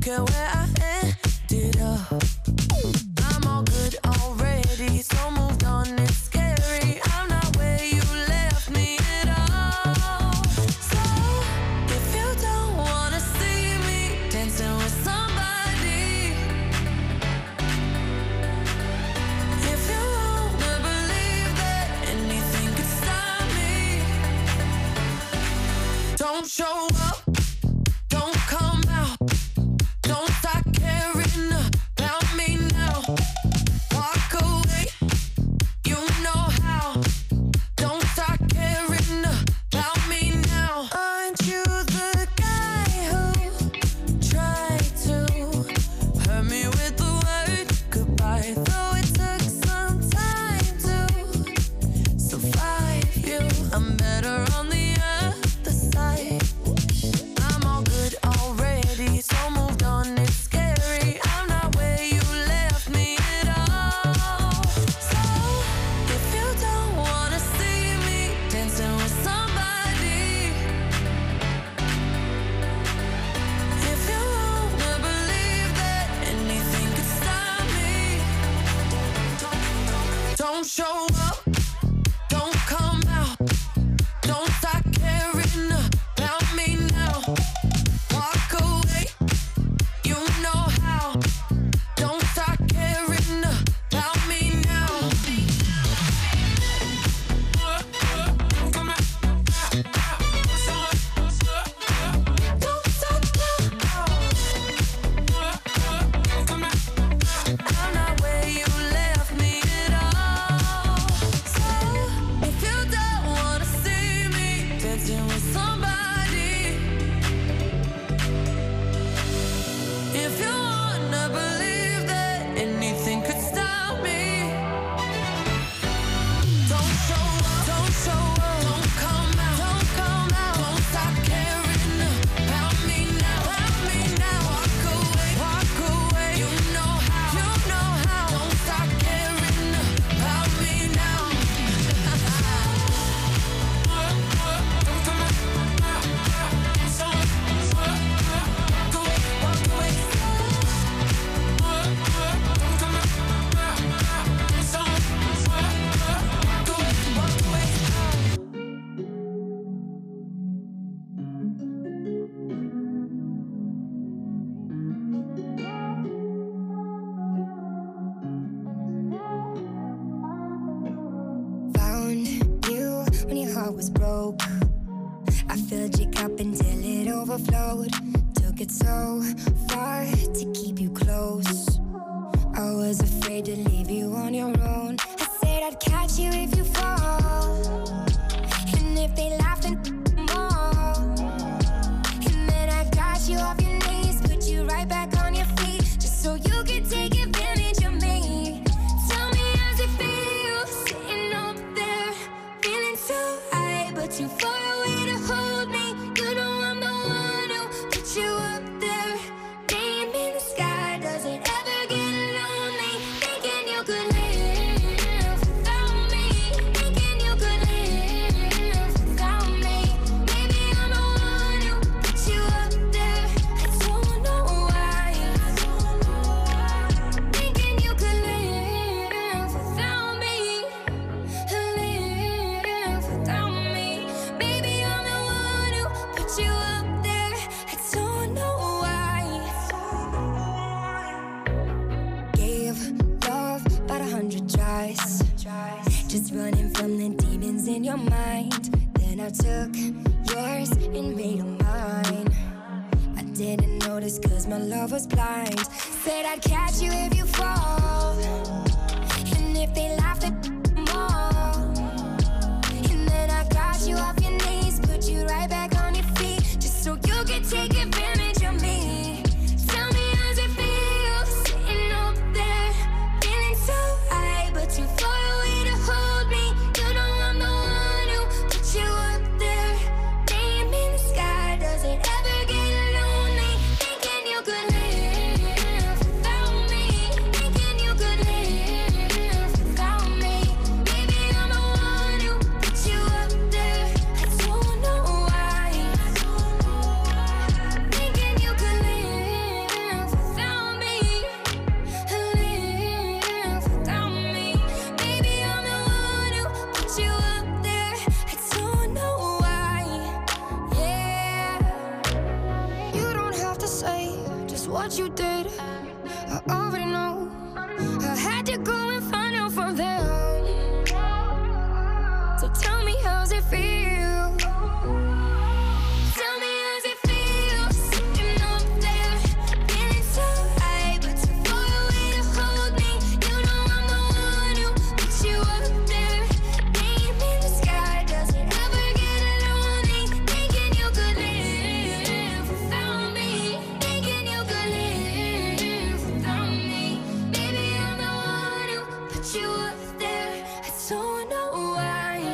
care where I ended up. I'm all good already, so moved on, it's scary. I'm not where you left me at all. So, if you don't wanna see me dancing with somebody, if you wanna believe that anything could stop me, don't show up, don't come out, don't start caring about me now. Walk away, you know how. Don't start caring about me now. Aren't you the guy who tried to hurt me with the word goodbye? Though it took some time to survive you, I'm better on the other side. I'm all good already, so moved on, it's scary. I'm not where you left me at all. So, if you don't wanna see me dancing with somebody, if you wanna believe that anything could stop me, don't show up, don't come out, don't start caring about me now. Walk away, you know how. Don't start caring about me now. Don't stop now. I'm not where you left me at all. So, if you don't wanna see me dancing with somebody, if you wanna believe that anything could stop me, don't show up, don't show up, don't come out, don't come out, don't stop caring about me now, walk away, you know how, don't stop caring about me now. Found you when your heart was broke. I filled your cup until it overflowed. Took it so far to keep you close. I was afraid to leave you on your own. I said I'd catch you if you fall, and if they laugh then more. And then I got you off your knees, put you right back on your feet, just so you could take advantage of me. Tell me how's it feel, sitting up there, feeling so high, but too far away to hold me. You know I'm the one who put you up there. Name in the sky, does it ever get lonely? Thinking you could live without me, thinking you could live without me. Maybe I'm the one who put you up there. I don't know why. Thinking you could live without me, live without me. Maybe I'm the one who put you up there. I don't know why. Gave love about 100 tries, just running from the demons in your mind. Then I took yours and made them mine. I didn't notice cause my love was blind. Said I'd catch you if you fall, and if they laugh at more. And then I got you off your knees, put you right back on your feet, just so you could take advantage of me. Tell me how's it feel, sitting up there, feeling so high, but too far away to hold me. You know I'm the one who put you up there. Name in the sky, does it ever get lonely? Thinking you could live without me, thinking you could live without me. Maybe I'm the one who put you up there. I don't know why. Thinking Just what you did, I already know. I had to go and find out from there. So tell me, how's it feel? Tell me, how's it feel? Sitting up there, feeling so high, but too far away to hold me. You know I'm the one who put you up there. Name in the sky, does it ever get lonely? Thinking you could live without me. Thinking you could live without me. Maybe I'm the one who put you up there. I don't know why.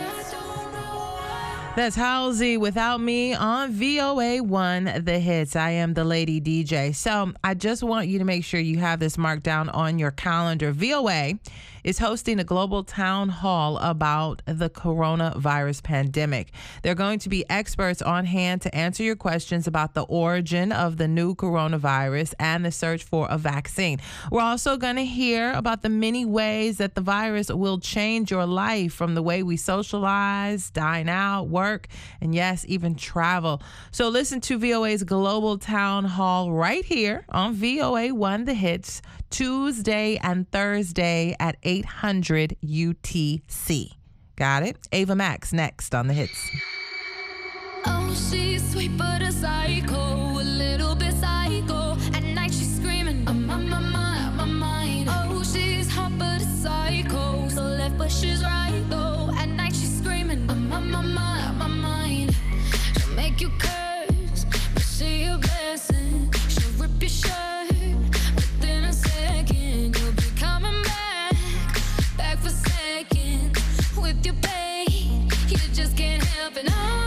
That's Halsey, Without Me, on VOA1 The Hits. I am the Lady DJ. So I just want you to make sure you have this marked down on your calendar. VOA is hosting a global town hall about the coronavirus pandemic. There are going to be experts on hand to answer your questions about the origin of the new coronavirus and the search for a vaccine. We're also going to hear about the many ways that the virus will change your life, from the way we socialize, dine out, work, and yes, even travel. So listen to VOA's global town hall right here on VOA1 The Hits, Tuesday and Thursday at 800 UTC. Got it? Ava Max next on The Hits. Oh, she's sweet but a psycho, a little bit psycho. At night she's screaming, I'm on my mind. Oh, she's hot but a psycho, so left but she's right though. At night she's screaming, I'm on my mind. She'll make you curse, but she a blessing. She'll rip your shirt within a second. You'll be coming back for seconds with your pain. You just can't help it. No,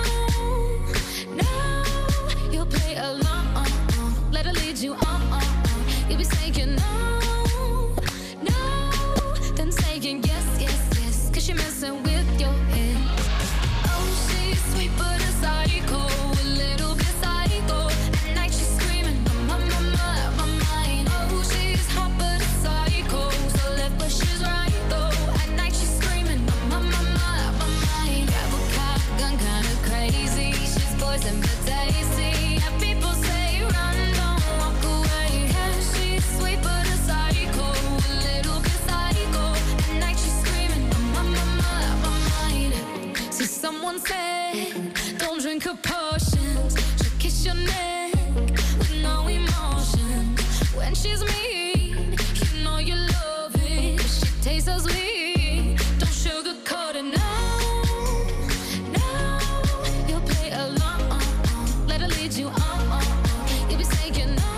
you'll play along. Let her lead you on. You'll be saying no, then saying yes. 'Cause she messing with your head. Oh, she's sweet but a psycho, a little bit psycho. At night she's screaming, I'm on my mind. Oh, she's hot but a psycho, so left but she's right though. At night she's screaming, I'm on my mind. Grab a cop gun, kinda crazy. She's poison but tasty. And people say run, don't walk away. Yeah, she's sweet but a psycho, a little bit psycho. At night she's screaming, I'm on my mind. See, someone said, don't drink her potions. She'll kiss your neck with no emotion. When she's mean, you know you love it. She tastes so sweet, don't sugarcoat it. No, you'll play along. Let her lead you on. You'll be saying no,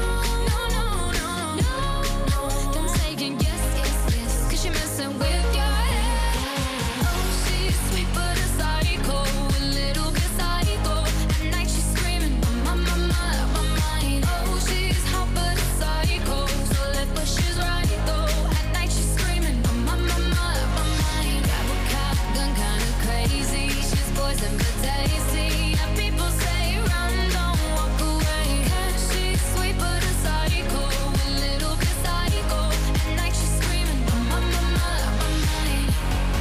then saying yes. 'Cause she messing with your head. Oh, she's sweet but a psycho, a little bit psycho. At night she's screaming, I'm on my mind. Oh, she's hot but a psycho, so left but she's right though. At night she's screaming, I'm on my mind. Grab a cop gun, kinda crazy. She's poison but tasty. And people say run, don't walk away. 'Cause she's sweet but a psycho, a little bit psycho. At night she's screaming, I'm on my mind.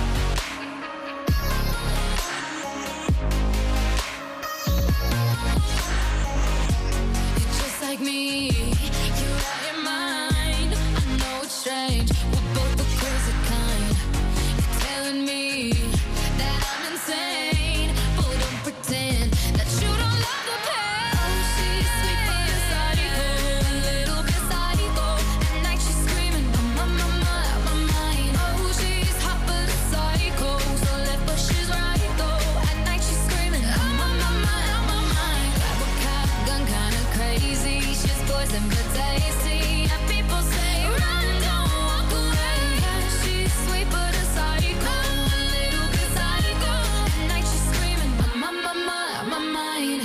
You're just like me, you're out your mind. I know it's strange, we're both the crazy kind. You're telling me that I'm insane, but don't pretend that you don't love the pain. Oh, she's sweet but a psycho, a little bit psycho. At night she's screaming, I'm on my mind. Oh, she's hot but a psycho, so left but she's right though. At night she's screaming, I'm on my mind. Grab a cop gun, kinda crazy. She's poison but tasty. And people say run, don't walk away. Yeah, she's sweet but a psycho, a little bit psycho. At night she's screaming, I'm on my mind.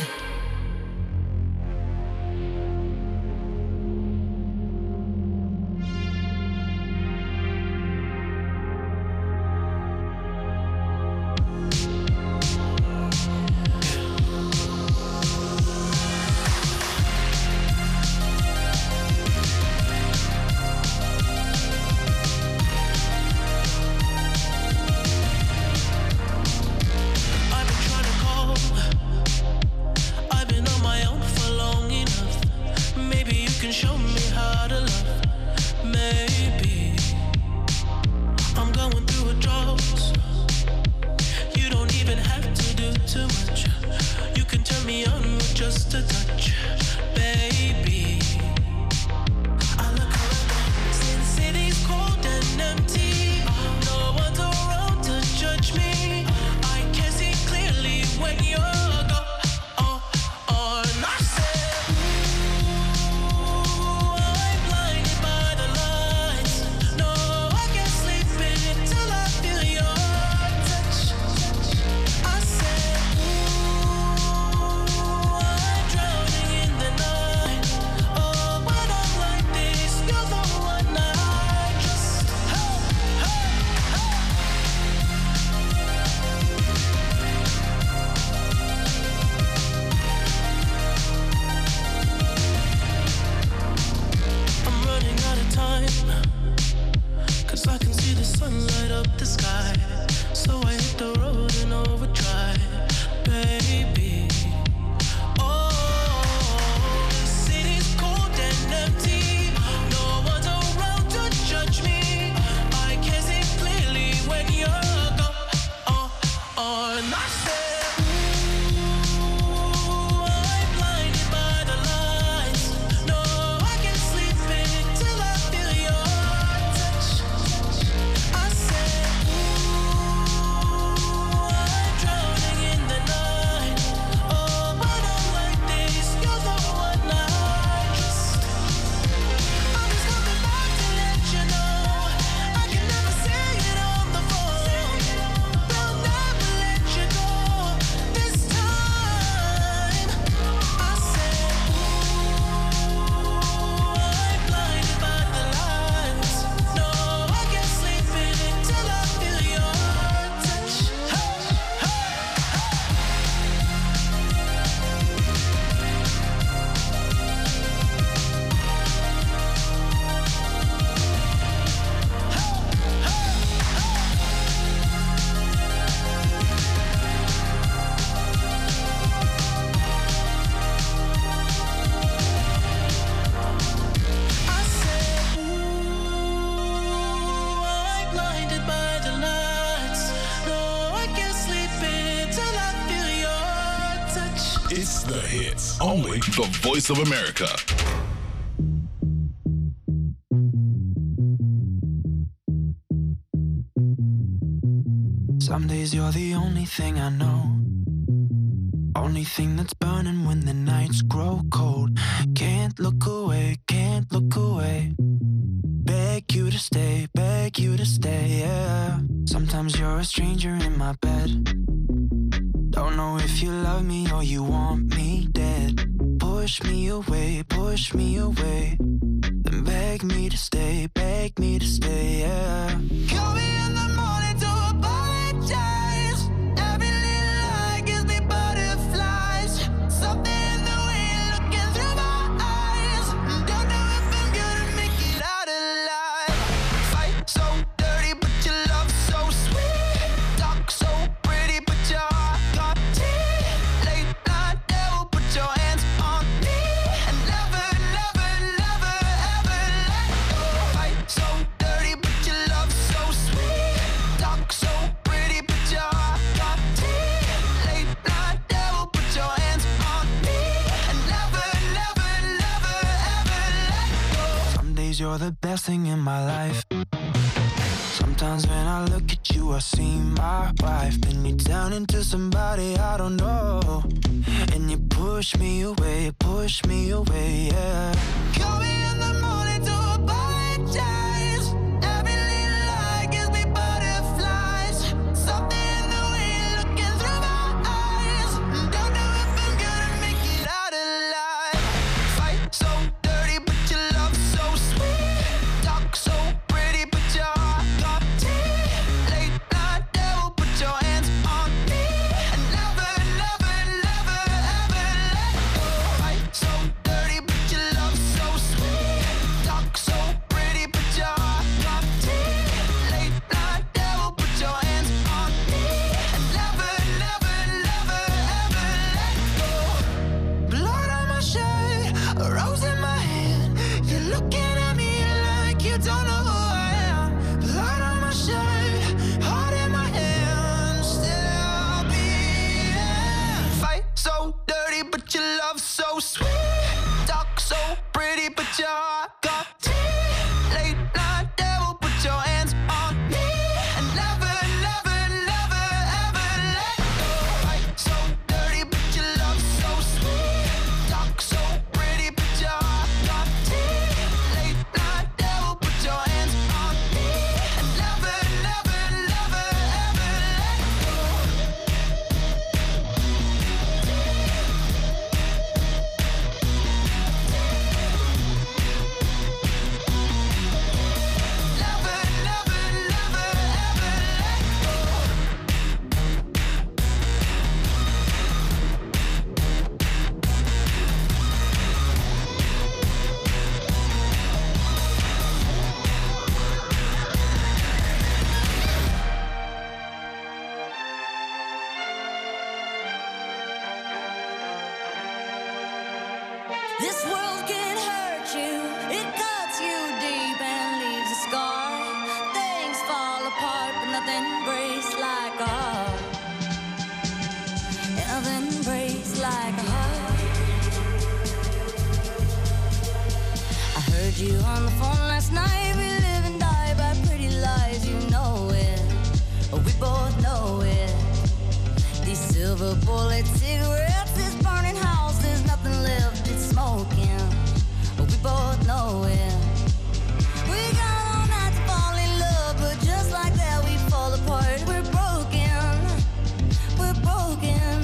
I've been trying to call. I've been on my own for long enough. Maybe you can show me hits. Only the Voice of America. Some days you're the only thing I know. Only thing that's burning when the nights grow cold. Can't look away, can't look away. Beg you to stay, yeah. Sometimes you're a stranger in my bed. Don't know if you love me or you want me dead. Push me away, then beg me to stay, yeah. Call me in the morning to apologize. Every little lie gives me butterflies. Something in the way you're looking through my eyes. Don't know if I'm gonna make it out alive. Fight so dirty, but your love so sweet. Talk so pretty, but your heart got teeth. Late night devil, put your hands on me. And never, never, never, ever let go. Fight so dirty, but your love so sweet. Talk so pretty, but your heart got teeth. Late night devil, put your hands on me. And never, never, never, ever let go. Some days you're the best thing in my life. Sometimes when I look at you, I see my wife. Then you turn into somebody I don't know. And you push me away, yeah. Call me in the morning to apologize. Every little lie gives me butterflies. Something in the way you're looking through my eyes. Don't know if I'm gonna make it out alive. Fight so dirty, but your love so sweet. Talk so pretty, but your heart got teeth. Late night devil, put your hands on me. And never, never, never, ever let go. Fight so dirty, but your love so sweet. Talk so pretty, but your heart got teeth. Late night devil, put your hands on me. And never, never, never, ever let go. Blood on my shirt, a rose in my hand. You're looking at me like you don't know who I am. Blood on my shirt, heart in my hand. Still I'll be here. Fight so dirty, but your love so sweet. Talk so pretty, but your heart got teeth. Late night devil, put your hands on me. And never, never, never, ever let go. Fight so dirty, but your love so sweet. Talk so pretty, but your heart got teeth. Late night devil, put your hands on me. And never, never, never, ever let go. Never, never, never, ever let go. This world can hurt you, it cuts you deep and leaves a scar. Things fall apart, but nothing breaks like a heart. Nothing breaks like a heart. I heard you on the phone last night. We live and die by pretty lies, you know it. We both know it. These silver bullet cigarettes, this burning house, there's nothing left, it's smoking. We both know it. We got all night to fall in love, but just like that we fall apart. We're broken, we're broken.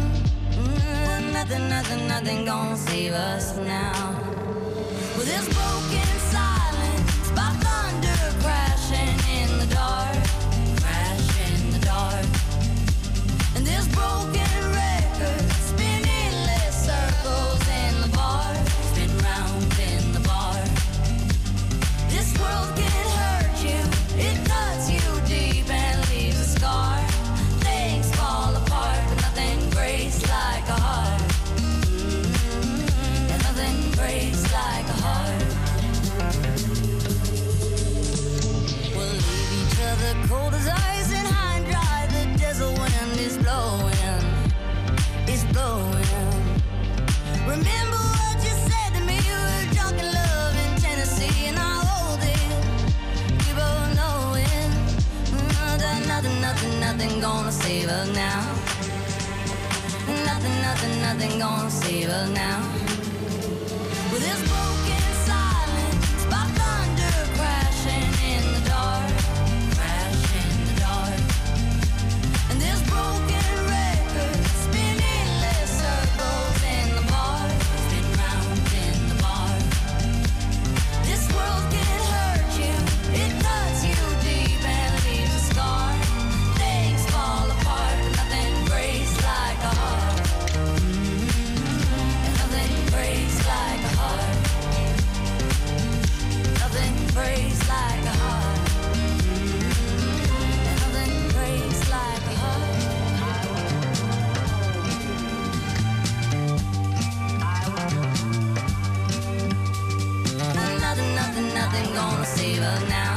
Nothing gonna save us now. Well, this broken silence by thunder crashing in the dark, crash in the dark. And this broken record spinning less circles in the bar, spin round in the bar. This world can hurt you, it cuts you deep and leaves a scar. Things fall apart, but nothing breaks like a heart. And nothing nothing gonna save us now. With this broken silence, by thunder crashing in the dark, crash in the dark. And this broken record spinning endless circles in the bar, spin round in the bar. This world can hurt you, it cuts you deep and leaves a scar. Things fall apart, but nothing breaks like a heart. And nothing breaks like a heart. Nothing breaks like a heart. And nothing breaks like a heart. Nothing gonna save us now.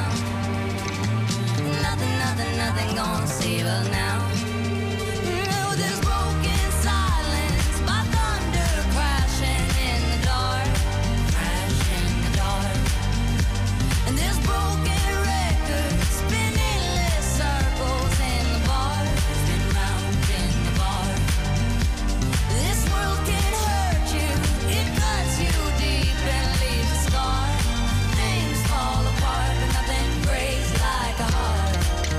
Nothing gonna save us now. With this broken silence, by thunder crashing in the dark, crash in the dark. And this broken record spinning endless circles in the bar, spin round in the bar. This world can hurt you, it cuts you deep and leaves a scar. Things fall apart, but nothing breaks like a heart.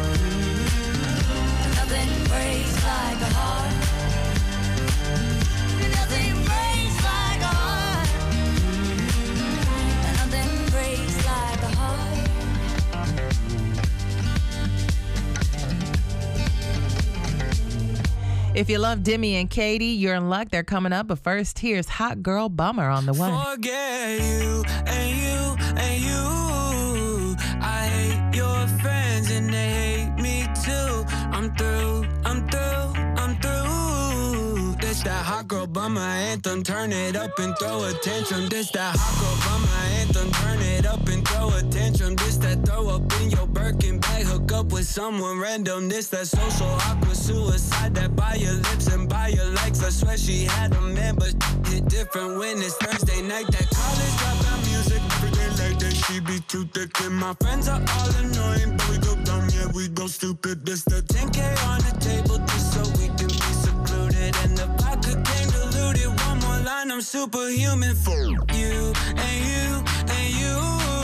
Nothing breaks like a heart. Nothing breaks like a heart. Nothing breaks like a heart. If you love Demi and Katie, you're in luck. They're coming up. But first, here's Hot Girl Bummer on the one. Forget you and you and you. I hate your friends and they hate me too. I'm through, I'm through, I'm through. This that hot girl bummer anthem. Turn it up and throw a tantrum. This that hot girl bummer anthem. Turn it up and throw a tantrum. This that throw up in your Birkin bag. Hook up with someone random. This that social awkward suicide. That buy your lips and buy your likes. I swear she had a man, but hit different when it's Thursday night. That college dropout music every day like that. She be too thick and my friends are all annoying, but we go dumb, yeah, we go stupid. This the 10K on the table just so we can be secluded. And the vodka came diluted. One more line, I'm superhuman for you and you and you.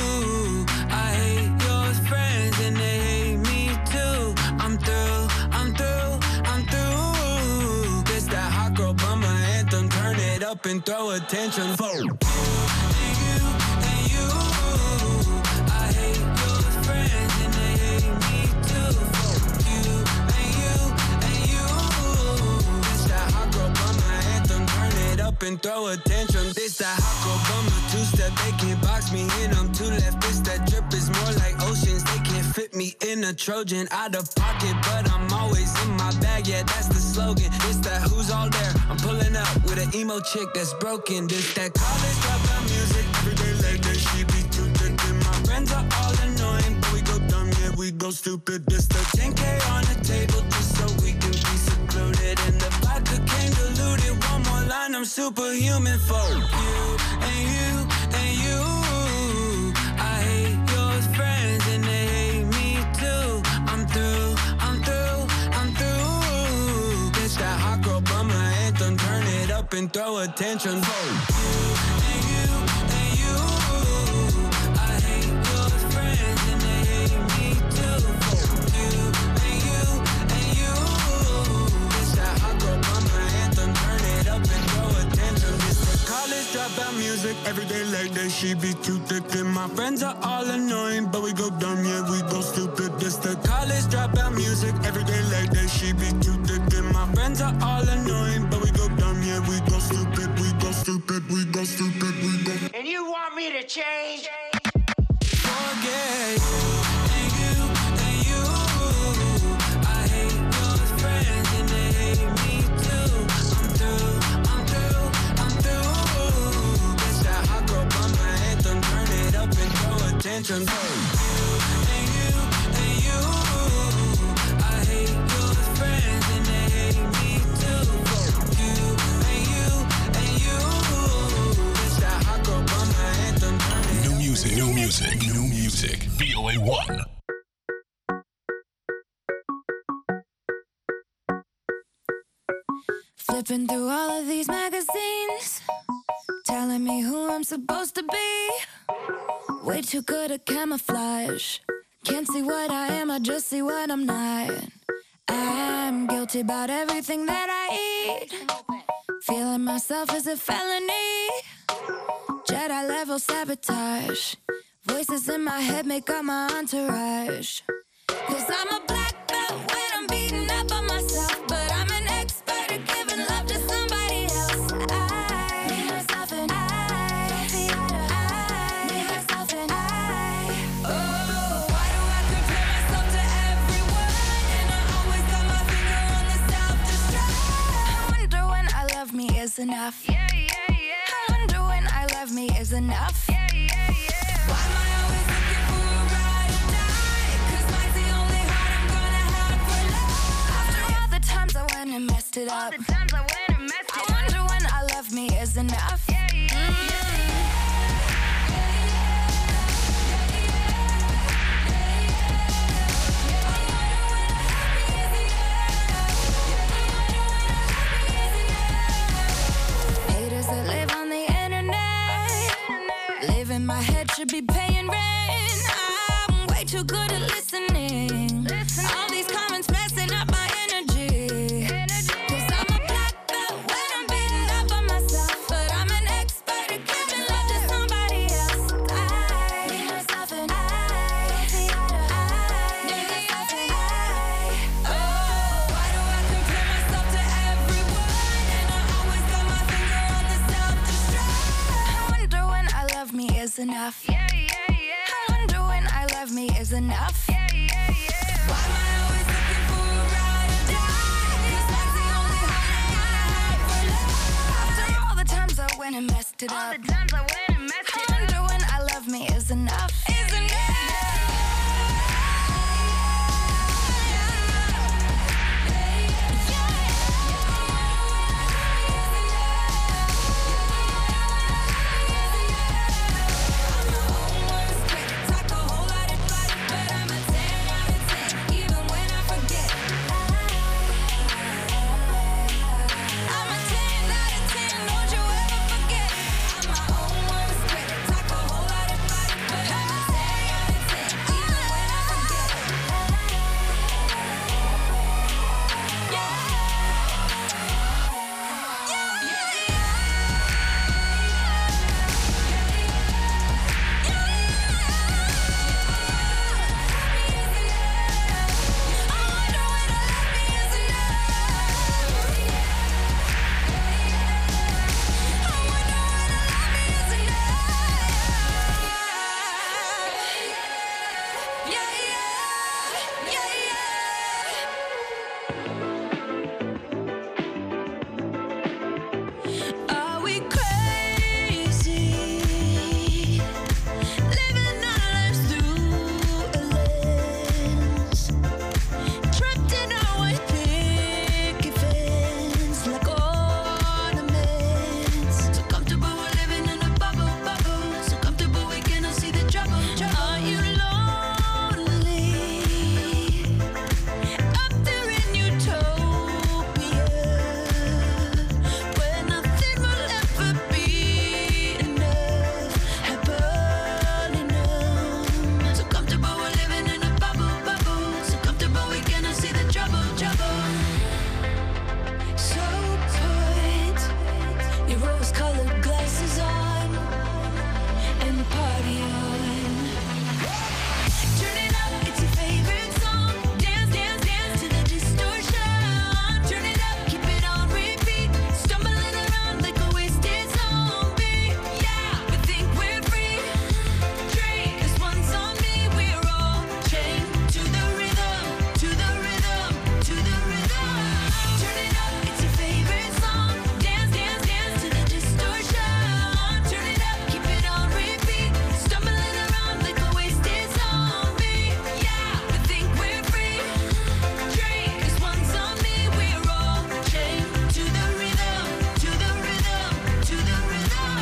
I hate your friends and they hate me too. I'm through, I'm through, I'm through. This that hot girl bummer anthem. Turn it up and throw a tantrum for you and you and you. I hate your friends and they hate me too. For you and you and you. This that hot girl bummer anthem. Turn it up and throw a tantrum. This that hot girl bummer two-step. They can't box me in, I'm too left. This that drip is more like oceans. They can't fit me in a Trojan. Out of pocket, but I'm always in my bag. Yeah, that's the slogan. This that who's all there. I'm pulling up with an emo chick that's broken. This that college dropout music every day like that. She be too thick and my friends are all annoying, but we go dumb, yeah, we go stupid. This the 10K on the table just so we can be secluded. And the vodka came diluted. One more line, I'm superhuman for you and you and you. I hate your friends and they hate me too. I'm through, I'm through, I'm through. This that hot girl bummer anthem. Turn it up and throw a tantrum for you and you and you. I hate your friends and they hate me too. For you and you and you. This that hot girl bummer anthem. Turn it up and throw a tantrum. This the college dropout music every day like that. She be too thick and my friends are all annoying, but we go dumb, yeah, we go stupid. This the college dropout music every day like that. She be too thick and my friends are all annoying, but we go dumb, yeah, we go stupid, we go stupid, we go stupid, we go. And you want me to change? Forget you and you and you. I hate your friends and they hate me too. I'm through, I'm through, I'm through. This that hot girl bummer anthem. Turn it up and throw a tantrum. You and you and you. I hate your friends and they hate me too. You and you and you. This that hot girl bummer anthem. New music, new music, new music. VOA 1. Flipping through all of these magazines, telling me who I'm supposed to be. Way too good at camouflage. Can't see what I am, I just see what I'm not. I'm guilty about everything that I eat. Feeling myself is a felony. Jedi level sabotage. Voices in my head make up my entourage. Cause I'm a black belt when I'm beating up on myself, but I'm an expert at giving love to somebody else. I need myself and I need myself and I. Oh, why do I compare myself to everyone? And I always got my finger on the self-destruct. I wonder when I love me is enough. I wonder when I love me is enough. Why am I always looking for a ride or die? 'Cause mine's the only heart I'm gonna have for love. After all the times I went and messed it up, I wonder when I love me is enough. Haters that live on the internet, live in my head, should be paying rent. I'm way too good at listening. All these comments messing up my energy. Cause I'm a black belt when I'm beating up on myself, but I'm an expert at giving love to somebody else. I need myself and I need myself and I. Oh, why do I compare myself to everyone? And I always got my finger on the self-destruct. I wonder when I love me is enough. I wonder when I love me is enough. Why am I always looking for a ride or die? 'Cause mine's the only heart I'm gonna have for love. After all the times I went and messed it up, I wonder when I love me is enough. Is enough. Are we crazy? Living our lives through a lens, trapped in our white picket fence like ornaments. So comfortable we're living in a bubble, so comfortable we cannot see the trouble. Are you lonely up there in utopia, where nothing will ever be enough, happily numb? So comfortable we're living in a bubble, so comfortable we cannot see the trouble. So put your rose-colored glasses on and party on. Turn it up, it's your favorite song. Dance, dance, dance to the distortion. Turn it up, keep it on repeat. Stumbling around like a wasted zombie. Yeah, we think we're free. Drink, 'cause once on me, we're all chained to the rhythm, to the rhythm, to the rhythm. Turn it up, it's your favorite song. Dance, dance, dance to the distortion. Turn it up, keep it on repeat. Stumbling around like a wasted zombie. Yeah, we think we're free. Drink, 'cause once on me, we're all chained to the rhythm, to the rhythm, to the rhythm.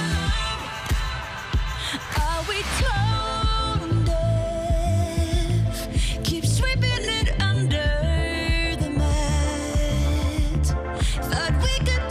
Are we tone deaf? Keep sweeping it under the mat. Thought we could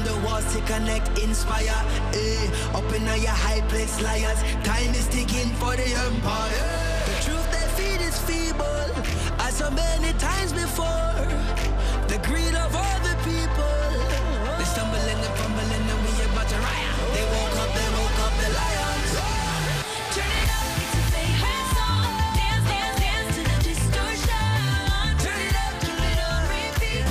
on the walls to connect, inspire. Up in your high place, liars. Time is ticking for the empire. The truth they feed is feeble, as so many times before. The greed of all the people. They stumble and they fumble and then we about to riot. They woke up the lions. Turn it up, it's a favorite song. Dance, dance, dance to the distortion. Turn it up, repeat.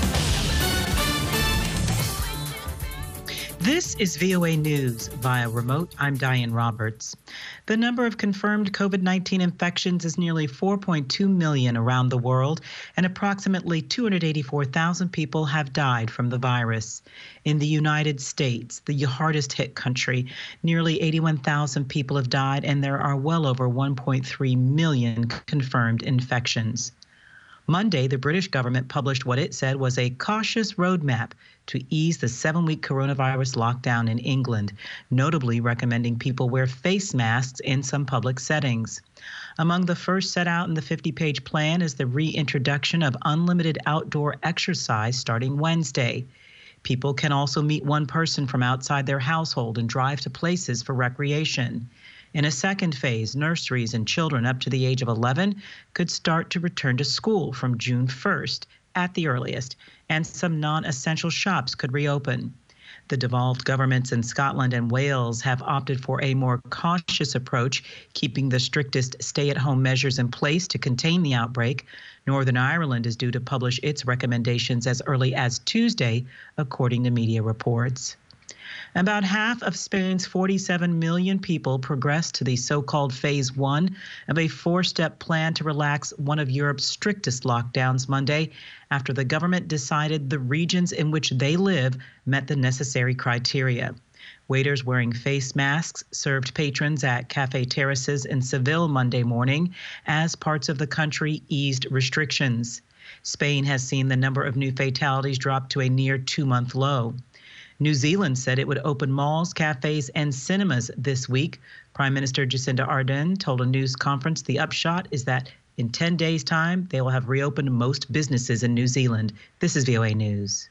This is VOA News via remote. I'm Diane Roberts. The number of confirmed COVID-19 infections is nearly 4.2 million around the world, and approximately 284,000 people have died from the virus. In the United States, the hardest hit country, nearly 81,000 people have died, and there are well over 1.3 million confirmed infections. Monday, the British government published what it said was a cautious roadmap to ease the 7-week coronavirus lockdown in England, notably recommending people wear face masks in some public settings. Among the first set out in the 50-page plan is the reintroduction of unlimited outdoor exercise starting Wednesday. People can also meet one person from outside their household and drive to places for recreation. In a second phase, nurseries and children up to the age of 11 could start to return to school from June 1st at the earliest, and some non-essential shops could reopen. The devolved governments in Scotland and Wales have opted for a more cautious approach, keeping the strictest stay-at-home measures in place to contain the outbreak. Northern Ireland is due to publish its recommendations as early as Tuesday, according to media reports. About half of Spain's 47 million people progressed to the so-called Phase 1 of a 4-step plan to relax one of Europe's strictest lockdowns Monday, after the government decided the regions in which they live met the necessary criteria. Waiters wearing face masks served patrons at cafe terraces in Seville Monday morning as parts of the country eased restrictions. Spain has seen the number of new fatalities drop to a near 2-month low. New Zealand said it would open malls, cafes, and cinemas this week. Prime Minister Jacinda Ardern told a news conference the upshot is that in 10 days' time, they will have reopened most businesses in New Zealand. This is VOA News.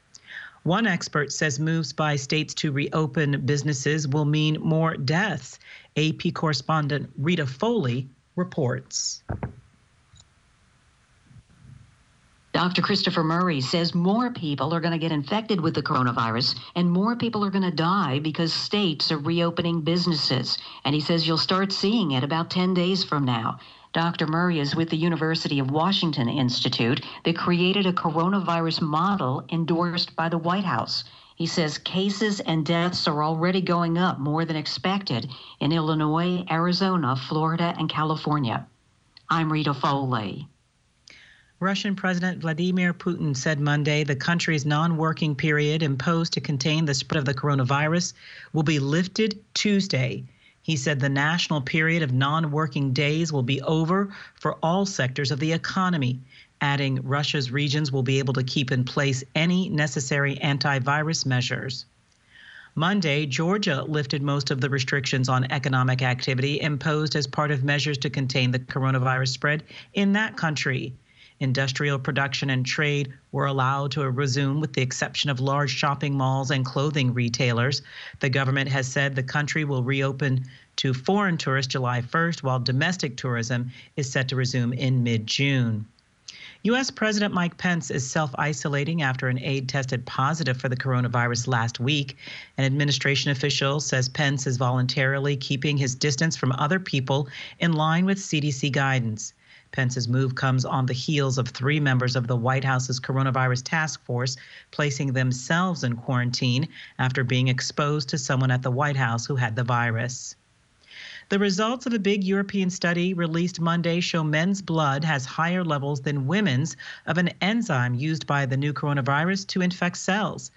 One expert says moves by states to reopen businesses will mean more deaths. AP correspondent Rita Foley reports. Dr. Christopher Murray says more people are going to get infected with the coronavirus and more people are going to die because states are reopening businesses. And he says you'll start seeing it about 10 days from now. Dr. Murray is with the University of Washington Institute that created a coronavirus model endorsed by the White House. He says cases and deaths are already going up more than expected in Illinois, Arizona, Florida, and California. I'm Rita Foley. Russian President Vladimir Putin said Monday the country's non-working period imposed to contain the spread of the coronavirus will be lifted Tuesday. He said the national period of non-working days will be over for all sectors of the economy, adding Russia's regions will be able to keep in place any necessary antivirus measures. Monday, Georgia lifted most of the restrictions on economic activity imposed as part of measures to contain the coronavirus spread in that country. Industrial production and trade were allowed to resume with the exception of large shopping malls and clothing retailers. The government has said the country will reopen to foreign tourists July 1st, while domestic tourism is set to resume in mid-June. U.S. President Mike Pence is self-isolating after an aide tested positive for the coronavirus last week. An administration official says Pence is voluntarily keeping his distance from other people in line with CDC guidance. Pence's move comes on the heels of 3 members of the White House's coronavirus task force placing themselves in quarantine after being exposed to someone at the White House who had the virus. The results of a big European study released Monday show men's blood has higher levels than women's of an enzyme used by the new coronavirus to infect cells.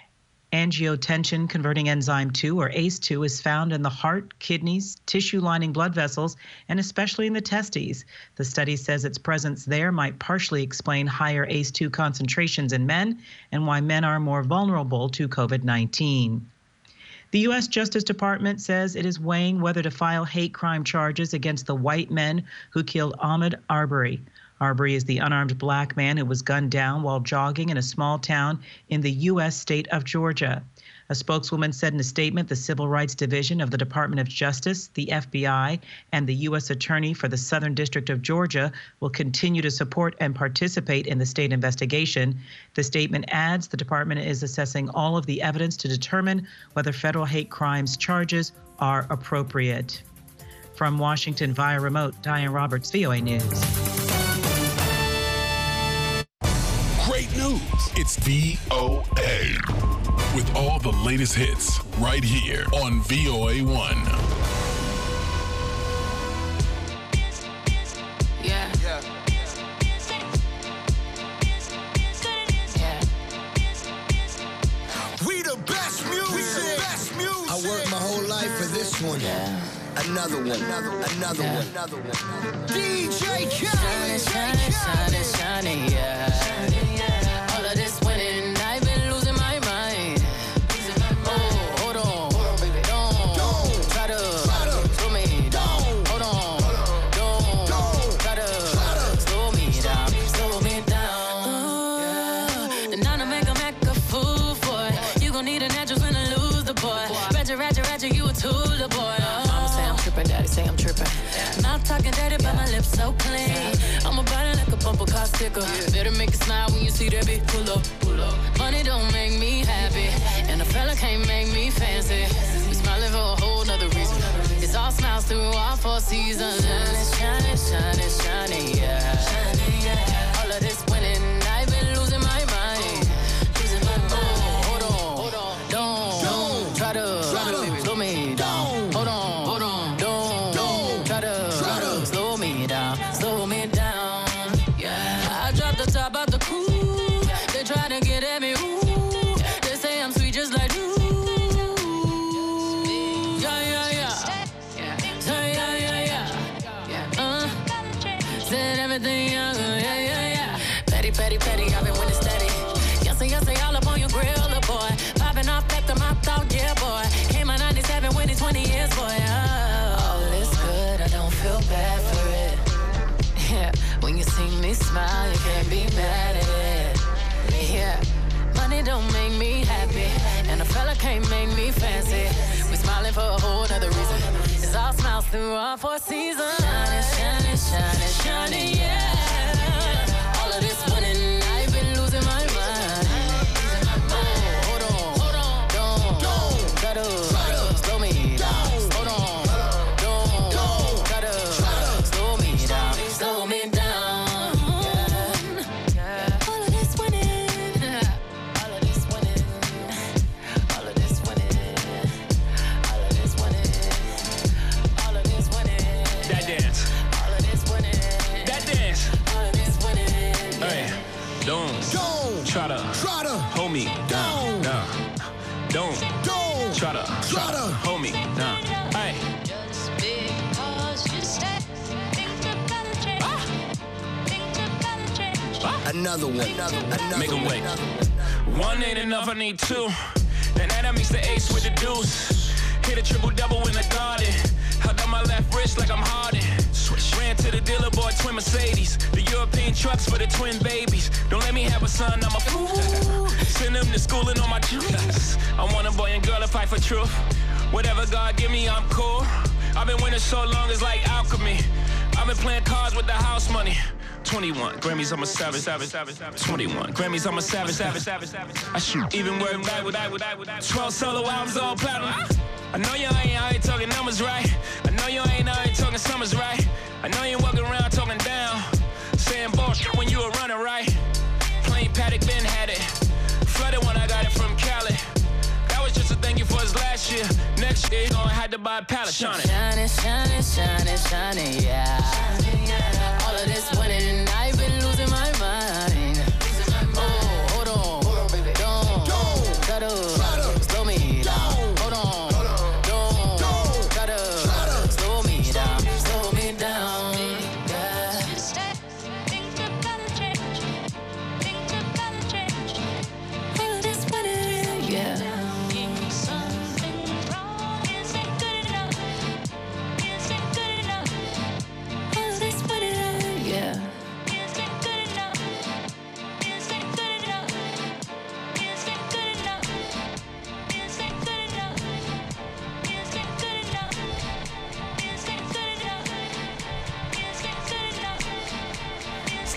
Angiotensin converting enzyme 2, or ACE2, is found in the heart, kidneys, tissue-lining blood vessels, and especially in the testes. The study says its presence there might partially explain higher ACE2 concentrations in men and why men are more vulnerable to COVID-19. The U.S. Justice Department says it is weighing whether to file hate crime charges against the white men who killed Ahmaud Arbery. Arbery is the unarmed black man who was gunned down while jogging in a small town in the U.S. state of Georgia. A spokeswoman said in a statement the Civil Rights Division of the Department of Justice, the FBI, and the U.S. Attorney for the Southern District of Georgia will continue to support and participate in the state investigation. The statement adds the department is assessing all of the evidence to determine whether federal hate crimes charges are appropriate. From Washington via remote, Diane Roberts, VOA News. Great news. It's VOA. With all the latest hits right here on VOA 1. Yeah. We the best music. I worked my whole life for this one. Another one. DJ Khaled. Shining, yeah. All of this winning, I've been losing my mind. Oh, hold on, baby, don't try to slow me down. Hold on, don't try to slow me down. And now to make a fool for it. You gon' need an address when I lose the boy. Ratchet, you a tool, the boy. Mama say I'm trippin', daddy say I'm trippin'. Mouth talking dirty, but my lips so clean. I'm about it like a bumper car sticker. Better make it smile when you see that bitch pull up. Money don't make me happy, and a fella can't make me fancy. We smiling for a whole nother reason. It's all smiles through all 4 seasons. Shining, yeah. All of this winning, I've been losing my mind. Oh, hold on, don't try to slow me down. Hold on, don't try to slow me down. Yeah, I dropped the top out the coupe. They try to get at me, ooh. They say I'm sweet just like you. Said everything young, yeah. Petty, I've been winning steady. Yes, all up on your grill, the boy. Popping off back to my thought, yeah, boy. Came out 97 when he's 20 years, boy. All is good, I don't feel bad for it. Yeah, when you see me smile, you can't be mad at it. Yeah, money don't make me happy, and a fella can't make me fancy. We smiling for a whole nother reason. It's all smiles through all 4 seasons. Shining, yeah. All of this winning, I've been losing my mind. Hold on, don't try to slow me down. Hold on, don't try to slow me down. All of this winning, all of this winning, all of this winning, all of this winning, all of this winning. That dance. All of this winning. That dance. All of this winning. Hey, don't try to hold me down. Nah. Don't try to hold me down. Hey. Just because you say things are gonna change. Things are gonna change. Another one. Make 'em wait. One ain't enough, I need 2. Then that makes the ace with the deuce. Hit a triple-double in the garden. Held up my left wrist like I'm Harden. Ran to the dealer, bought twin Mercedes. The European trucks for the twin babies. Don't let me have a son, I'm a fool. Send them to school and on my juice. I want a boy and girl to fight for truth. Whatever God give me, I'm cool. I've been winning so long, it's like alchemy. I've been playing cards with the house money. 21 Grammys, I'm a savage. 21 Grammys, I'm a savage. I shoot even word back with 12 solo albums, all platinum. I know you ain't out here talking numbers right. I know you ain't out here talking summers right. I know you ain't walking around talking down, saying bullshit when you were running right. Plain Paddock, Ben had it. Flooded when I got it from Cali. That was just a thank you for his last year. Next year, gonna have to buy a pallet. Shining, yeah. All of this winning, I've been losing my mind. Oh, hold on, baby, don't try to slow me down. Hold on, don't try to slow me down. Yeah. Things are gonna change. All of this winning, yeah. Something wrong, isn't good enough. Isn't good enough. All of this winning, yeah.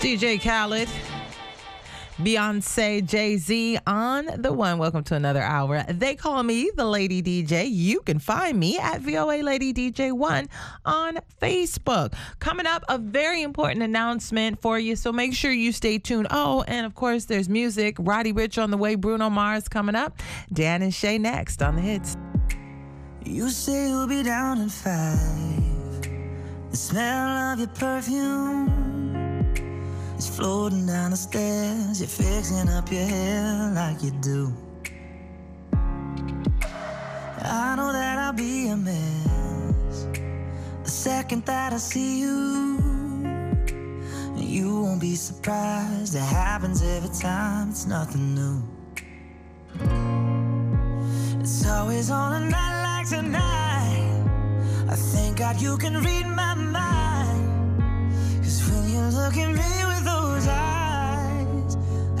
DJ Khaled, Beyonce, Jay-Z on the one. Welcome to another hour. They call me the Lady DJ. You can find me at VOA Lady DJ 1 on Facebook. Coming up, a very important announcement for you, so make sure you stay tuned. Oh, and of course, there's music. Roddy Ricch on the way. Bruno Mars coming up. Dan and Shay next on the hits. You say you'll be down in 5. The smell of your perfume is floating down the stairs. You're fixing up your hair like you do. I know that I'll be a mess the second that I see you. You won't be surprised. It happens every time. It's nothing new. It's always on a night like tonight. I thank God you can read my mind. 'Cause when you look at me with those eyes,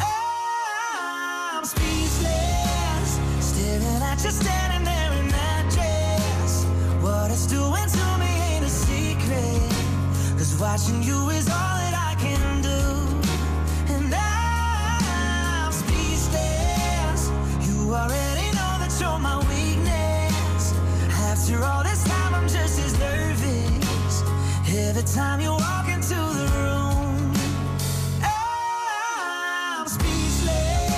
I'm speechless. Staring at you standing there in that dress. What it's doing to me ain't a secret. 'Cause watching you is all that I can do. And I'm speechless. You already know that you're my weakness. After all this time I'm just as nervous. Every time you walk into the room, I'm speechless.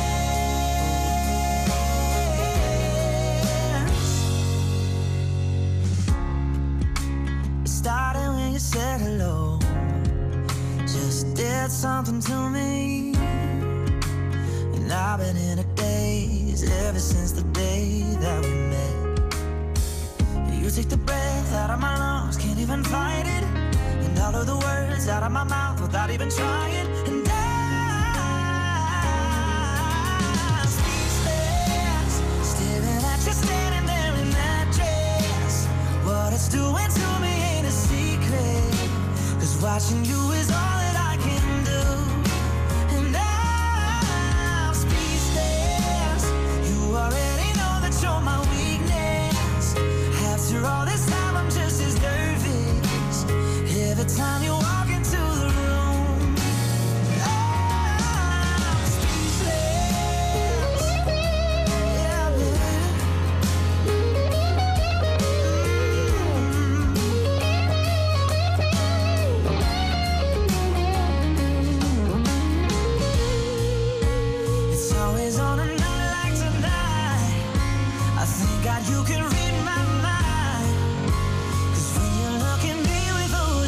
It started when you said hello. Just did something to me. And I've been in a daze ever since the day that we met. You take the breath out of my lungs, can't even fight it. And all of the words out of my mouth without even trying. And I'm speechless. Staring at you standing there in that dress. What it's doing to me ain't a secret. 'Cause watching you is all that I can do. And I'm speechless. You already know that you're my weakness. After all this time I'm just as nervous. Every time you walk into the room, I'm speechless. Yeah, It's always on a night like tonight. I thank God you can read my mind. 'Cause when you look at me with those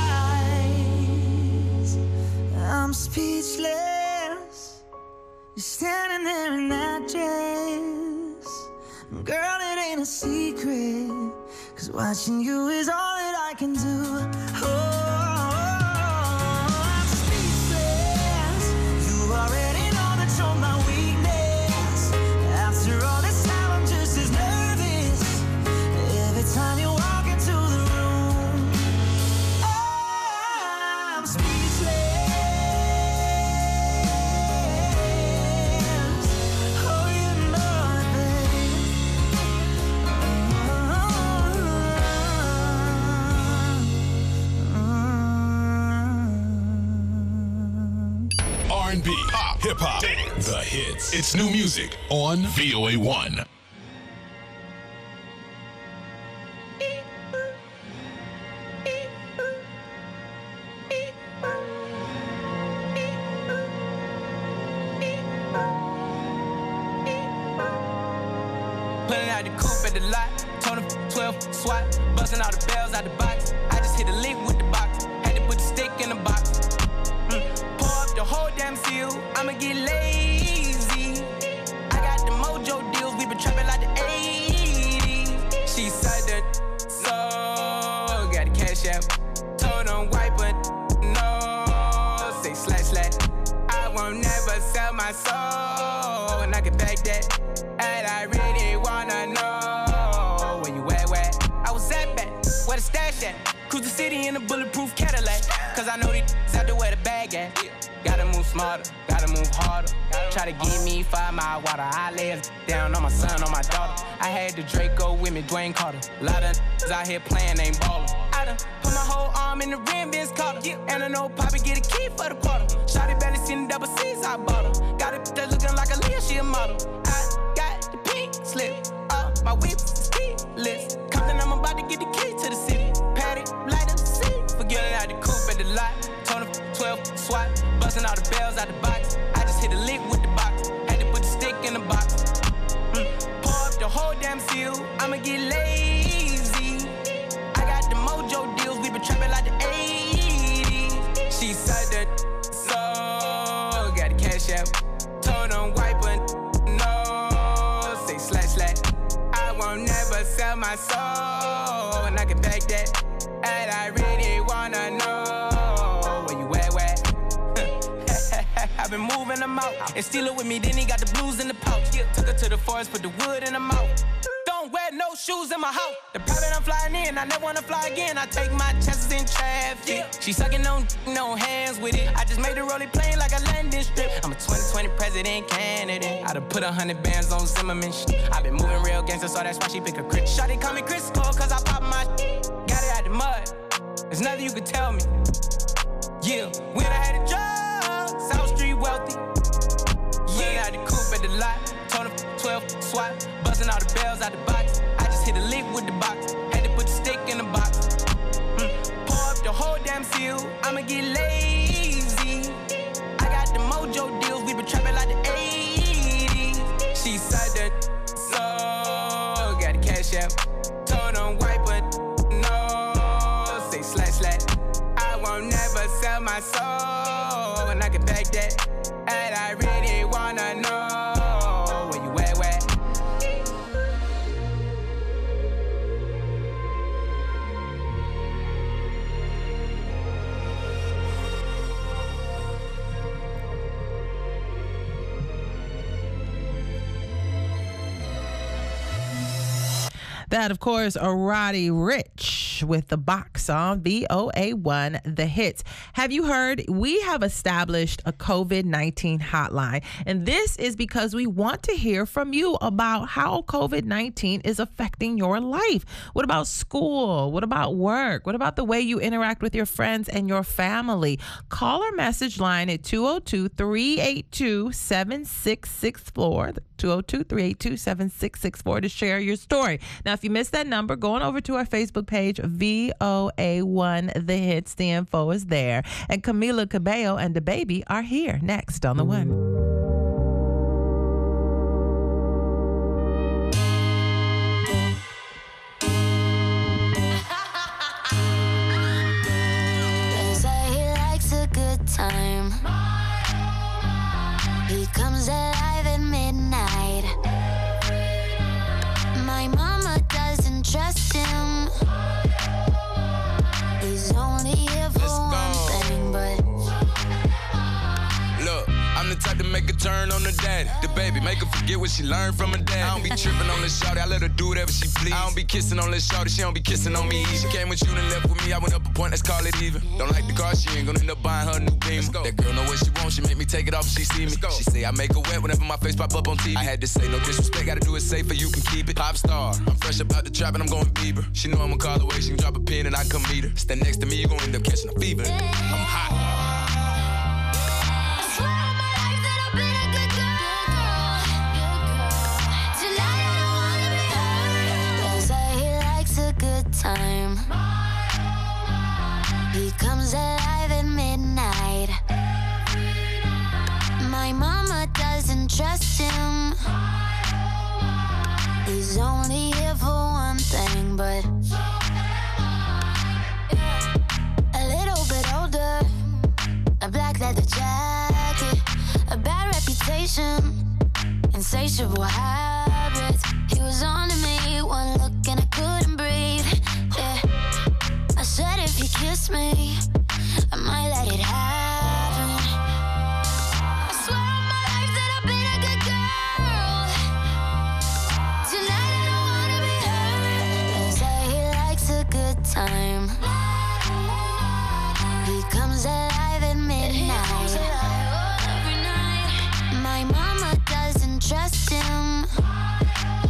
eyes, I'm speechless. You're standing there in that dress. Girl, it ain't a secret. 'Cause watching you is all that I can do. Oh, I'm speechless. You already know that you're my weakness. After all this time, I'm just as nervous. Every time you walk into the room, I'm speechless. Oh, you know it, baby. R&B, pop, hip-hop, dance, the hits. It's new music on VOA 1. Pulling out the coupe at the lot, told him 12 SWAT, busting all the bells out the box. I just hit a lick with the box, had to put the stick in the box. Pour up the whole damn seal, I'ma get lazy. I got the mojo deals, we been trapping like the 80s. She said that so, got the cash out. Told him wipe it, no, say slash slash. I won't never sell my soul, and I can back that. And I really wanna know where you at. I was at back, where the stash at? Cruise the city in a bulletproof Cadillac. Cause I know these out there where the bag at. Gotta move smarter, gotta move harder. Try to give me 5 mile water. I lay it down on my son, on my daughter. I had the Draco with me, Dwayne Carter. A lot of out here playing, ain't ballin'. I done put my whole arm in the rim, Ben's caught her. And I know Poppy get a key for the quarter. Shawty barely seen the double C's, I bought her. Got it that's looking like a Leah, she a model. I got the pink slip, my whip is keyless. Compton, I'm about to get the key to the city. Patty, light up the seat. Forgetting out the coupe at the lot. Tony 12, SWAT. Busting all the bells out the box. I just hit a lick with the box. Had to put the stick in the box. Pour up the whole damn seal. I'ma get lazy. I got the mojo deals. We been trapping like the 80s. She said that so. Got the cash out. Told them wipe her. No. Say slash slash. I won't never sell my soul. And I can back that. And I really wanna know where you at, where? I've been moving them out. And steal it with me, then he got the blues in the pouch. Took her to the forest, put the wood in the mouth. Don't wear no shoes in my house. The private I'm flying in, I never wanna fly again. I take my chances in traffic. She sucking on no hands with it. I just made the rolling plane like a landing strip. I'm a 2020 president candidate. I done put 100 bands on Zimmerman shit. I been moving real gangster, so that's why she pick a crit. Shawty call me Chris Cole, cause I pop my got it out the mud. There's nothing you could tell me. Yeah, when I had a job, South Street wealthy. Yeah, I had the coupe at the lot. Tony 12, SWAT. Busting all the bells out the box. I just hit a lick with the box. Had to put the stick in the box. Pour up the whole damn seal. I'ma get lazy. I got the mojo deals. We been trapping like the 80s. She said that so. Got the cash out. Told them wipe her. No. Say slash slash. I won't never sell my soul. And I can back that. And I really wanna know where you at, where? That, of course, Roddy Ricch with The Box on VOA1 The Hits. Have you heard? We have established a COVID-19 hotline, and this is because we want to hear from you about how COVID-19 is affecting your life. What about school? What about work? What about the way you interact with your friends and your family? Call our message line at 202-382-7664. 202-382-7664 to share your story. Now, if you missed that number, go on over to our Facebook page, VOA1 The Hits. The info is there. And Camila Cabello and the baby are here next on The One. They say he likes a good time. He comes alive at midnight. My mama doesn't trust him. He's only here for one thing, but look, I'm the type to make a turn on the daddy. The baby, make her forget what she learned from her dad. I don't be tripping on this shawty, I let her do whatever she please. I don't be kissing on this shawty, she don't be kissing on me. She came with you and left with me, I went up a point, let's call it even. Don't like the car, she ain't gonna end up buying her a new Beamer. That girl know what she wants, she make me take it off if she see me. She say I make her wet whenever my face pop up on TV. I had to say no disrespect, gotta do it safer, you can keep it. Pop star, I'm fresh up out the trap and I'm going Bieber. She know I'ma call away, she can drop a pin and I can come meet her. Stand next to me, you gon' end up catching a fever. I'm hot. time. He comes alive at midnight. My mama doesn't trust him. He's only here for one thing, but a little bit older, a black leather jacket, a bad reputation, insatiable habits. He was on to me, one look and I couldn't breathe. Yeah, I said if he kissed me, I might let it happen. I swear on my life that I've been a good girl. Tonight I don't wanna be hurt. They say he likes a good time. He comes alive at midnight. Every night. My mama doesn't trust him.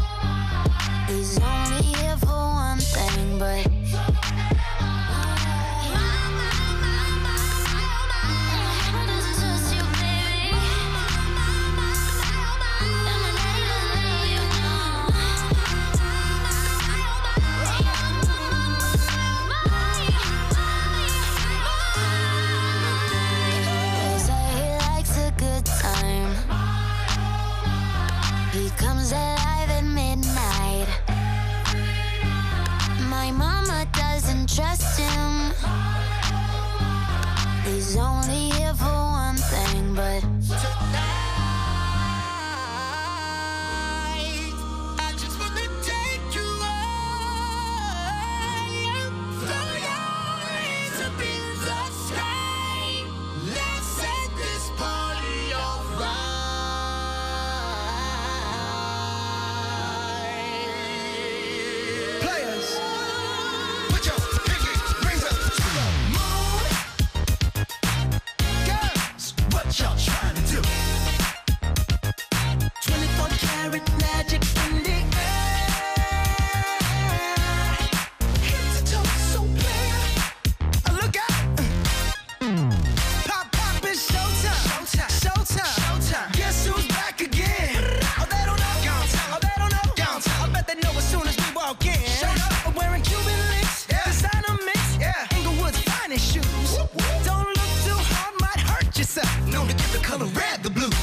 He's only here for one thing, but doesn't trust him. He's only here for one thing, but I just wanna take you high. Throw your hands up in the sky. Let's set this party alright. Players, put your pinky rings up to the moon. Girls, what y'all trying to do? 24 karat magic in the air. Head to toe, so clear. Look out! Pop, pop, it's showtime. Showtime. Showtime. Showtime. Guess who's back again? Oh, they don't know. Oh, they don't know. I bet they know as soon as we walk in. Showed up. Wearing Cuban links. Yeah. Designer mix. Yeah. Inglewood's finest shoes. Whoop, whoop. Don't look too hard, might hurt yourself. Known to give the color red the blues.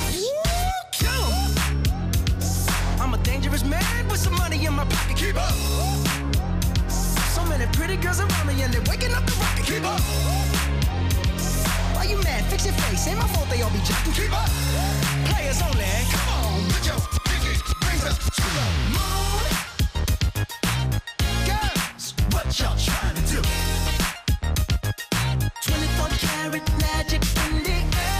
I'm a dangerous man with some money in my pocket. Keep up. So many pretty girls around me and they're waking up the rocket. Keep up. Why you mad? Fix your face. Ain't my fault they all be jocking. Keep up. Players only. Come on, put your pinky rings up to the moon. Girls, what y'all trying to do? 24 karat magic in the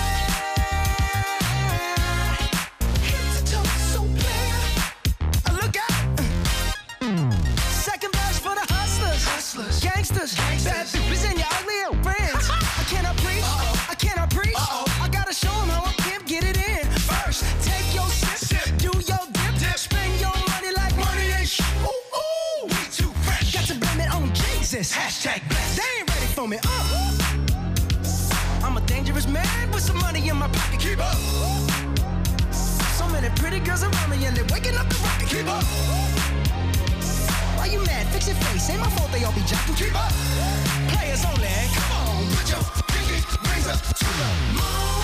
air. Head to toe, so clear. Look out! Second verse for the hustlers, gangsters, bad bitches and your ugly friends. I cannot preach, I cannot preach. I gotta show 'em how I pimp get it in. First, take your sip, do your dip, spend your money like money ain't shit. Ooh, ooh, we too fresh. Got to blame it on Jesus. Hashtag blessed. They ain't ready for me. I'm a dangerous man with some money in my pocket. Keep up. So many pretty girls around me and they're waking up the rocket. Keep up. Why you mad? Fix your face. Ain't my fault they all be jocking. Keep up. Players only. Come on, put your pinky rings up to the moon.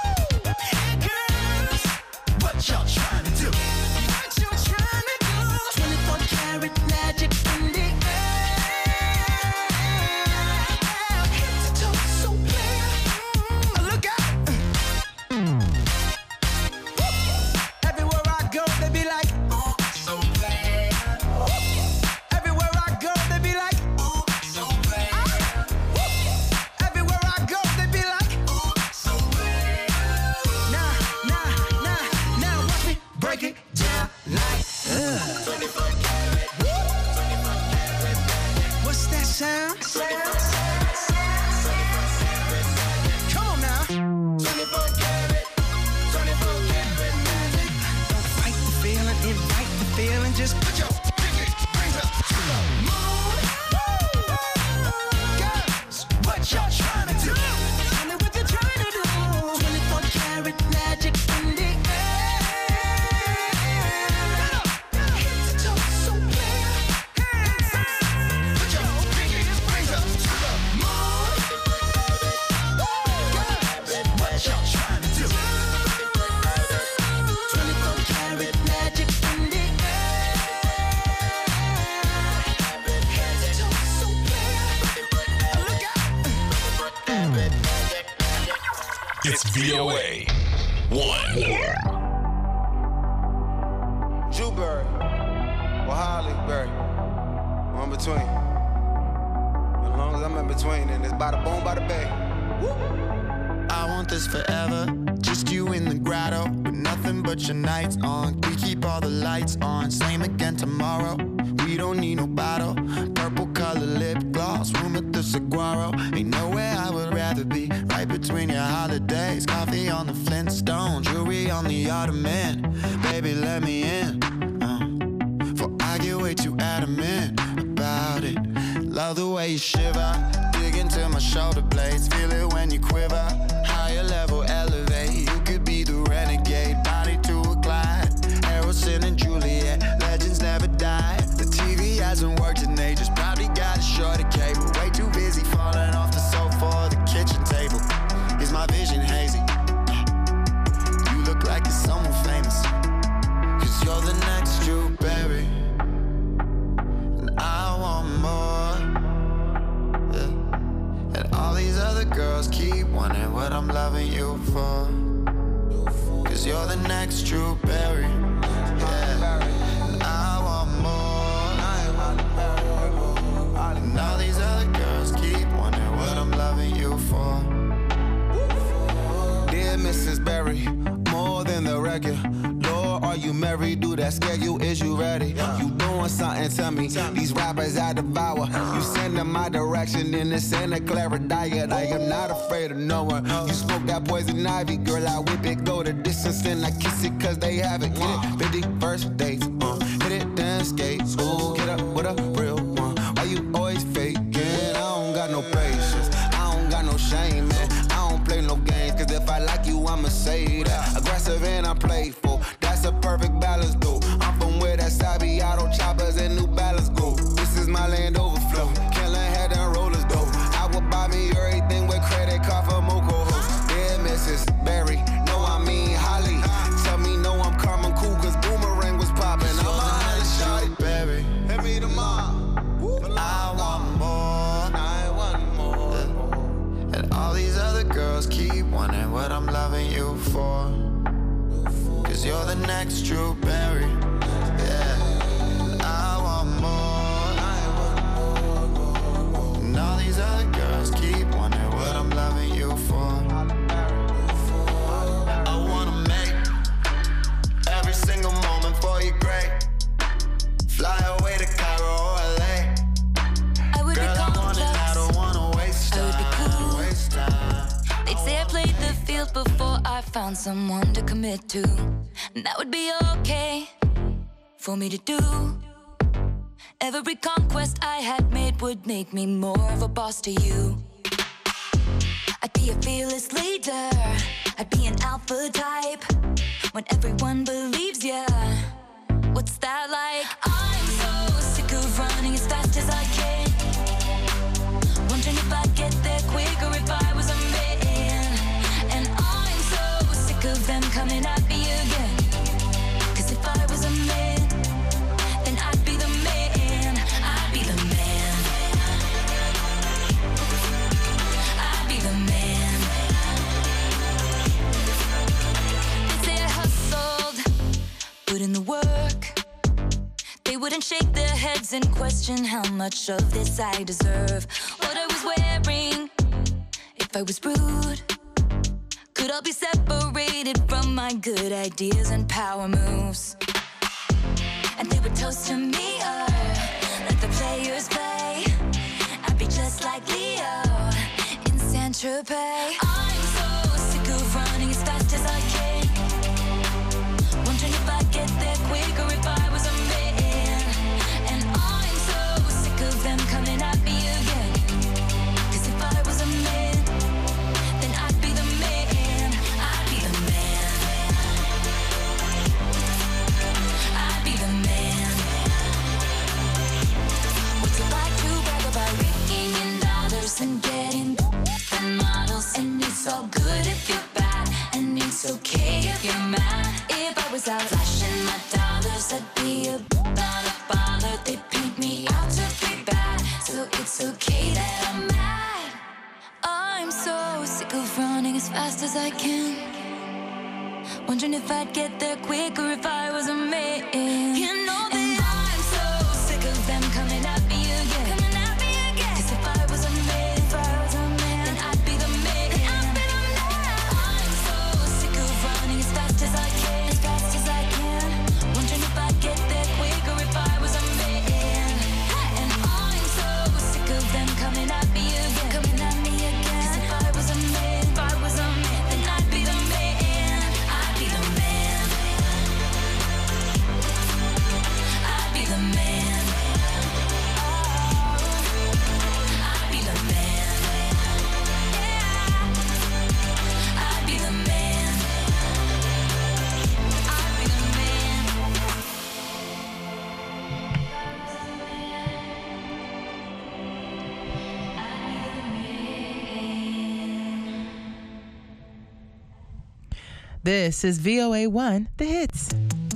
Girls, what y'all trying to do? What you trying to do? 24 karat magic in the air. Head to toe, so clear. Look out! Everywhere I go, they be like, ooh, so bad. Everywhere I go, they be like, ooh, so bad. Everywhere I go, they be like, ooh, so bad. Now, watch me break it down like, 24 karat. What's that sound? Come on now. 24 karat, 24 karat magic. Don't fight the feeling, invite the feeling. Just put your pinky rings up to the moon. Girls, what y'all trying to do? Tell me what you're trying to do. 24 karat magic in the air. Head to toe, so clear. Put your pinky rings up to the moon. Girls, what y'all trying to do? 24 karat magic in the air. Head to toe, so clear. Look out! It's VOA 1. Jewberry or Hollyberry, one between. As long as I'm in between, then it's bada boom, bada bang. I want this forever, just you in the grotto, with nothing but your nights on. We keep all the lights on, same again tomorrow. We don't need no bottle, purple color lip gloss, room at the Saguaro. Ain't nowhere I would rather be, right between your holidays. Coffee on the Flintstone, jewelry on the Ottoman. Baby, let me in, for I get way too adamant about it. Love the way you shiver, dig into my shoulder blades, feel it when you quiver. Higher level, elevate. You could be the renegade, body to a glide. Harrison and Juliet, legends never die. The TV hasn't worked in ages, probably got a shorter cable. Way too busy falling off the sofa or the kitchen table. Is my vision hazy? You look like you're someone famous, 'cause you're the next Drew Barry. And I want more. wondering what I'm loving you for. Cause you're the next Drew Barry. Yeah. And I want more. And all these other girls keep wondering what I'm loving you for. Dear Mrs. Berry, more than the regular. Lord, are you married? Do that scare you? Is you ready? You doing something to me? These rappers I devour. You send them my direction in the Santa Clara diet. I am not afraid of no one. You smoke that poison ivy, girl. I whip it, go the distance, and I kiss it 'cause they have it. Get it? 50 first dates, hit it, then skate. Ooh, get up with a real one. Why you always faking? I don't got no patience. I don't got no shame, man. I don't play no games, 'cause if I like you, I'ma say that. Aggressive and I'm playful. That's a perfect balance, though. I'm from where that Sabiato choppers and New Balance go. This is my land overflow. Killing head and rollers, though. I will buy me everything with credit card for Moco host. Dear Mrs. Berry, no, I mean Holly. Tell me no, I'm Carmen Cool, 'cause Boomerang was popping. I'm a Holly shawty. Berry. Hit me tomorrow. I want more. I want more. And all these other girls keep wondering what I'm loving you for. Cause you're the next Drew Barry. Yeah. I want more. And all these other girls keep wondering what I'm loving you for. I wanna make every single moment for you great. Fly away to Cairo or LA. I would Girl, be I want it, I complex. don't wanna waste I time. would be cool. Waste time. They'd say I played the field before I found someone to commit to. And that would be okay for me to do. Every conquest I had made would make me more of a boss to you. I'd be a fearless leader. I'd be an alpha type. When everyone believes ya, what's that like? I'm so sick of running as fast as I can. Wondering if I'd get there quicker if I was a man. And I'm so sick of them coming at me again. 'Cause if I was a man, then I'd be the man. I'd be the man. I'd be the man. They say I hustled, put in the work. They wouldn't shake their heads and question how much of this I deserve. What I was wearing, if I was rude, could all be separated from my good ideas and power moves. And they would toast to me, let the players play. I'd be just like Leo in Saint-Tropez. I'm so sick of running as fast as I can. Wondering if I'd get there quicker if I was a man. And I'm so sick of them coming at me again. 'Cause if I was a man, then I'd be the man. I'd be the man. I'd be the man. What's it like to brag about raking in dollars and getting the models? And it's all good if you're bad, and it's okay if you're mad. If I was out flashing my dollars, I'd be about a baller. They paint me out to be bad, so it's okay that I'm mad. I'm so sick of running as fast as I can. Wondering if I'd get there quicker if I was a man. You know that I'm so sick of them coming at me again. 'Cause if I was a man, then I'd be the man. I'm so sick of running as fast as I can. Wondering if I'd get there quicker if I was a man. And I'm so sick of them coming at me again. 'Cause if I was a man, then I'd be the man. I'd be the man. I'd be the man. I'd be the man. I'd be the man. I'd be the man. This is VOA1, The Hits.